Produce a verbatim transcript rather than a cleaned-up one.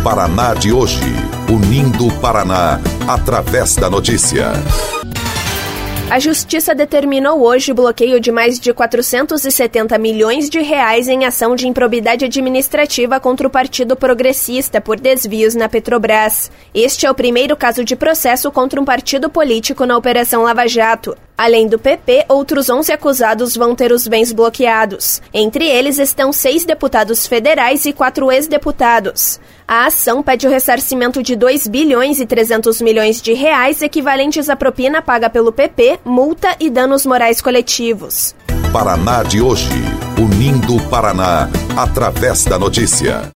Paraná de hoje, unindo o Paraná através da notícia. A Justiça determinou hoje o bloqueio de mais de quatrocentos e setenta milhões de reais em ação de improbidade administrativa contra o Partido Progressista por desvios na Petrobras. Este é o primeiro caso de processo contra um partido político na Operação Lava Jato. Além do P P, outros onze acusados vão ter os bens bloqueados. Entre eles estão seis deputados federais e quatro ex-deputados. A ação pede o ressarcimento de dois bilhões e trezentos milhões de reais, equivalentes à propina paga pelo P P, multa e danos morais coletivos. Paraná de hoje, unindo o Paraná através da notícia.